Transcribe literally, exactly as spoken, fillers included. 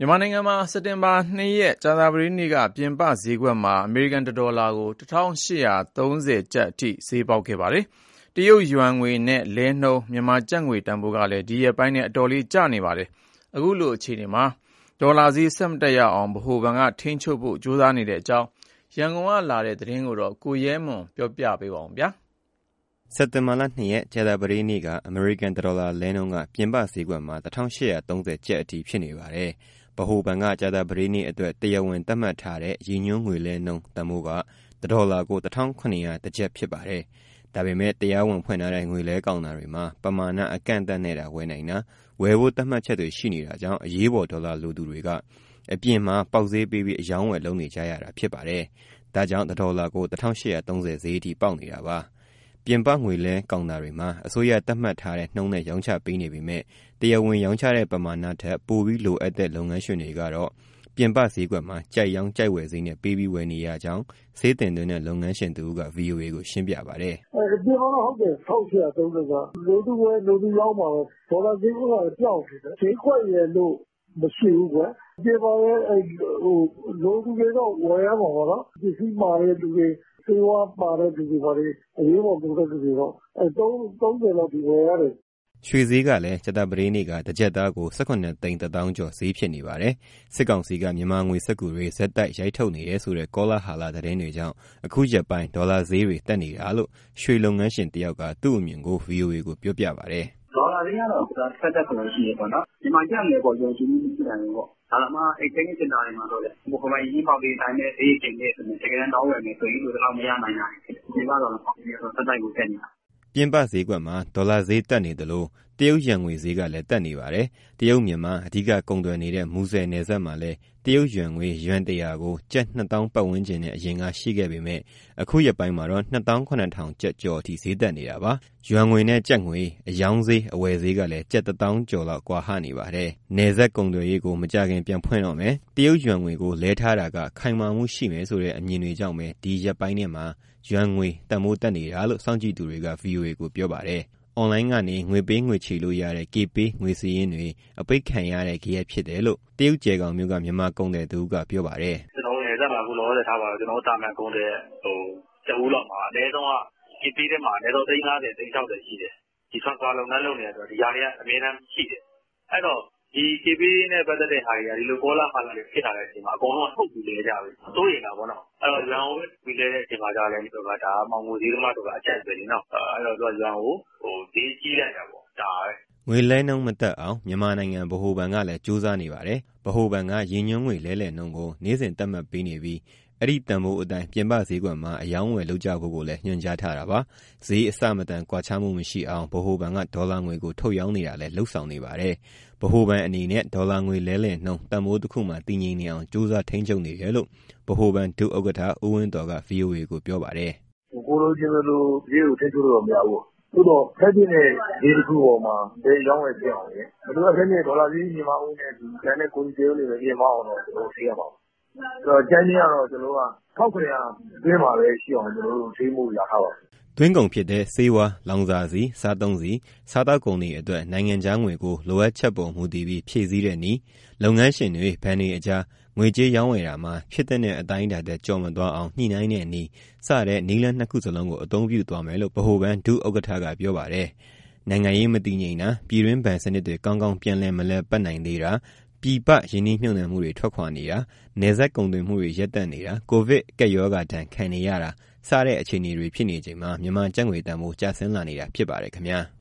မြန်မာနိုင်ငံမှာစက်တင်ဘာနှစ်ရက်ကြာသပတေးနေ့ကပြင်ပဈေးကွက်မှာအမေရိကန်ဒေါ်လာကိုတစ်ထောင်ရှစ်ရာသုံးဆယ်ကျပ်အထိဈေးပေါက်ခဲ့ပါတယ်။တရုတ်ယွမ်ငွေနဲ့လဲနှုန်းမြန်မာကျပ်ငွေတန်ဖိုးကလည်းဒီရက်ပိုင်းနဲ့အတော်လေးကျနေပါတယ်။အခုလိုအခြေအနေမှာဒေါ်လာဈေးဆက်မတက်ရအောင်ဗဟိုဘဏ်ကထိန်းချုပ်ဖို့ကြိုးစားနေတဲ့အကြောင်းရန်ကုန်ကလာတဲ့သတင်းကိုတော့ကိုရဲမွန်ပြောပြပေးပါဦးဗျာ။စက်တင်ဘာလနှစ်ရက်ကြာသပတေးနေ့ကအမေရိကန်ဒေါ်လာလဲနှုန်းကပြင်ပဈေးကွက်မှာတစ်ထောင်ရှစ်ရာသုံးဆယ်ကျပ်အထိဖြစ်နေပါတယ်။ဗဟိုဘဏ်ကကြာသပတေးနေ့အတွက်တရားဝင်သတ်မှတ်ထားတဲ့ရည်ညွှန်းငွေလဲနှုန်းတန်ဖိုးကဒေါ်လာကိုတစ်ထောင်ခုနှစ်ရာတစ်ကျပ်ဖြစ်ပါတယ်။ဒါပေမဲ့တရားဝင်ဖွင့်ထားတဲ့ငွေလဲကောင်တာတွေမှာပမာဏအကန့်အသတ်နဲ့တာဝယ်နိုင်တာဝယ်ဖို့သတ်မှတ်ချက်တွေရှိနေတာကြောင့်အရေးပေါ်ဒေါ်လာလိုသူတွေကအပြင်မှာပေါက်ဈေးပေးပြီးအယောင်းဝယ်လုပ်နေကြရတာဖြစ်ပါတယ်။ဒါကြောင့်ဒေါ်လာကိုတစ်ထောင်ရှစ်ရာသုံးဆယ်ဈေးအထိပေါက်နေတာပါ။ပြင်ပငွေလဲကောင်တာတွေမှာအစိုးရသတ်မှတ်ထားတဲ့နှုန်းနဲ့ရောင်းချပေးနေပေမဲ့တရားဝင်ရောင်းချတဲ့ပမာဏထက်ပိုပြီးလိုအပ်တဲ့လုပ်ငန်းရှင်တွေကတော့ပြင်ပဈေးကွက်မှာကြိုက်ရောင်းကြိုက်ဝယ်ဈေးနဲ့ပေးပြီးဝယ်နေရကြောင်းဈေးတင်သွင်းတဲ့လုပ်ငန်းရှင်သူက ဗွီအိုအေ ကိုရှင်းပြပါတယ်။အဲဒီမှာဟုတ်တယ်ထောက်ချရသုံးတယ်ကလိုသူဝယ်လိုသူရောင်းပါပဲဒေါ်လာဈေးကကြောက်နေတယ်ဈေးကွက်ရလို့မရှိဘူးကွ။ဒီမှာလည်းအဲဟိုလိုသူတွေတော့ဝယ်ရမှာပေါ့နော်။ပစ္စည်းမှာတဲ့လူတွေစေဝါပါတဲ့လူတွေပါလေအရေးပေါ်ကုန်တဲ့လူတွေတော့အဲသုံးသုံးတယ်လို့ဒီဝယ်ရတယ်ရွှေဈေးကလည်းကြာသပတေးနေ့ကတစ်ကျပ်သားကို၁၈သိန်းတစ်သောင်းကျော်ဈေးဖြစ်နေပါတယ်။စစ်ကောင်စီကမြန်မာငွေစက္ကူတွေဇက်တိုက်ရိုက်ထုတ်နေတယ်ဆိုတဲ့ကောလာဟာလာသတင်းတွေကြောင့်အခုရက်ပိုင်းဒေါ်လာဈေးတွေတက်နေတာလို့ရွှေလုပ်ငန်းရှင်တယောက်ကသူ့အမြင်ကို ဗွီအိုအေ ကိုပြောပြပါတယ်။ဒေါ်လာဈေးကတော့ဆက်တက်ကုန်ရှိရပေါ့နော်။ဒီမှာကြက်ငယ်ပေါ့ရုံချင်းကြီးဖြစ်တယ်ပေါ့။ဒါမှအဲ့တိုင်းစင်တာတွေမှာတော့လေဘုခမိုင်းကြီးပေါက်တွေတိုင်းနဲ့ဈေးတင်နေဆိုရင်တကယ်တမ်းတောင်းဝယ်နေဆိုရင်ဒီလောက်မရနိုင်တာ။ဒီကတော့ဆက်တိုက်ကိုတက်နေတာ။ပြင်ပဈေးကွက်မှာဒေါ်လာဈေးတက်နေသလိုတရုတ်ယွမ်ငွေဈေးကလည်းတက်နေပါတယ်။တရုတ်မြန်မာအဓိကကုန်သွယ်နေတဲ့မူဆယ်နယ်စပ်မှာလည်းတရုတ်ယွမ်ငွေယွမ်တစ်ရာကိုကျပ်နှစ်သောင်းပတ်ဝန်းကျင်နဲ့အရင်ကရှိခဲ့ပေမဲ့အခုရက်ပိုင်းမှာတော့နှစ်သောင်းခုနှစ်ထောင်ကျပ်ကျော်အထိဈေးတက်နေတာပါ။ယွမ်ငွေနဲ့ကျပ်ငွေအယောင်းဈေးအဝယ်ဈေးကလည်းကျပ်တစ်သောင်းကျော်လောက်ကွာဟနေပါတယ်။နယ်စပ်ကုန်သွယ်ရေးကိုမကြခင်ပြန်ဖွင့်တော့မယ်။တရုတ်ယွမ်ငွေကိုလဲထားတာကခိုင်မာမှုရှိမယ်ဆိုတဲ့အမြင်တွေကြောင့်ပဲဒီရက်ပိုင်းထဲမှာယွမ်ငွေတန်ဖိုးတက်နေတာလို့စောင့်ကြည့်သူတွေက ဗွီအိုအေ ကိုပြောပါတယ်။ အွန်လိုင်းကနေငွေပေးငွေချေလို့ရတဲ့ K-Pay ငွေစည်းရင်းတွေအပိတ်ခံရတဲ့ဂယက်ဖြစ်တယ်လို့တရုတ်ကျယ်ကောင်မြို့ကမြန်မာကုန်သည်သူကပြောပါတယ်။ကျွန်တော်နယ်စပ်မှာအခုလောလောဆယ်ထားပါတော့ကျွန်တော်တာမန်ကုန်တဲ့ဟိုတအူးလောက်မှာအနည်းဆုံးက K-Pay ထဲမှာအနည်းဆုံးသိန်း၅၀သိန်း၆၀ရှိတယ်။ဒီ transfer လုပ်ငန်းလုပ်နေတယ်ဆိုတော့ဒီຢာတွေကအမြဲတမ်းရှိတယ်။အဲ့တော့ဒီ K-Pay နဲ့ပတ်သက်တဲ့ဟာတွေကဒီလိုကောလာဟာလာတွေဖြစ်လာတဲ့အချိန်မှာအကုန်လုံးထုတ်ပြီးလဲကြပြီ။စိုးရိမ်တာပေါ့နော်။အဲ့တော့ရန်ကုန်ပြီးလဲတဲ့အချိန်မှာကြာလဲဒီကဒါမောင်ငွေဈေးသမားတို့ကအချက်ပဲလीနော်။အဲ့တော့သူကရန်ကိုဟိုဈေးကြီးလိုက်တာပေါ့။ဒါပဲငွေလဲနှုန်းမတက်အောင်မြန်မာနိုင်ငံဗဟိုဘဏ်ကလည်းကြိုးစားနေပါတယ်။ဗဟိုဘဏ်ကရည်ညွှန်းငွေလဲလှယ်နှုန်းကိုနေ့စဉ်သတ်မှတ်ပေးနေပြီးအဲ့ဒီတန်ဖိုးအတိုင်းပြင်ပဈေးကွက်မှာအယောင်းဝယ်လုပ်ကြဖို့ကိုလည်းညွှန်ကြားထားတာပါ။ဈေးအဆမတန်ကွာခြားမှုမရှိအောင်ဗဟိုဘဏ်ကဒေါ်လာငွေကိုထုတ်ရောင်းနေတာလည်းလှုပ်ဆောင်နေပါတယ်။ဗဟိုဘဏ်အနေနဲ့ဒေါ်လာငွေလဲလှယ်နှုန်းတန်ဖိုးတစ်ခုမှတည်ငြိမ်နေအောင်ကြိုးစားထိန်းချုပ်နေတယ်လို့ဗဟိုဘဏ်ဒုဥက္ကဋ္ဌဦးဝင်းတော်က ဗွီအိုအေ ကိုပြောပါတယ်။ကိုလိုချင်လို့ဈေးကိုထိန်းချုပ်လို့မရဘူး။သို့တော့ဖက်ပြင်းတဲ့ဈေးတစ်ခုပေါ်မှာဘယ်ရောင်းဝယ်ဖြစ်အောင်လဲ။ဘယ်လိုဖက်ပြင်းဒေါ်လာဈေးညီမအောင်နဲ့ဒီကျန်တဲ့ကိုကြီးတွေလည်းပြင်မအောင်တော့ကျွန်တော်သိရပါဘူး။ဆိုတော့ကျန်နေရတော့ကျွန်တော်ကထောက်ခွင့်ရအတွင်းမှာပဲရှိအောင်ကျွန်တော်တို့ထိမှုရထားပါသွင်းကုန်ဖြစ်တဲ့ဆေးဝါးလောင်စာဆီစားသုံးဆီစားတောက်ကုန်တွေအတွက်နိုင်ငံခြားငွေကိုလိုအပ်ချက်ပုံမူတည်ပြီးဖြည့်ဆည်းတဲ့နည်းလုပ်ငန်းရှင်တွေဗန်တွေအကြားငွေကြေးရောင်းဝယ်တာမှာဖြစ်တဲ့အတိုင်းအတာတဲ့ကြော်မသွားအောင်ညှိနှိုင်းတဲ့နည်းစတဲ့နည်းလမ်းနှစ်ခုစလုံးကိုအသုံးပြုသွားမယ်လို့ဗဟိုဘဏ်ဒုဥက္ကဋ္ဌကပြောပါတယ်။နိုင်ငံရေးမတည်ငြိမ်တာပြည်တွင်းဘဏ်စနစ်တွေကောင်းကောင်းပြန်လည်မလဲပတ်နိုင်သေးတာပြည်ပရင်းနှီးမြှုပ်နှံမှုတွေထွက်ခွာနေတာနယ်စပ်ကုန်သွယ်မှုတွေရပ်တန့်နေတာကိုဗစ်ကပ်ရောဂါဒဏ်ခံနေရတာစတဲ့အခြေအနေတွေဖြစ်နေချိန်မှာမြန်မာကျပ်ငွေတန်ဖိုးကျဆင်းလာနေတာဖြစ်ပါတယ်ခင်ဗျာ။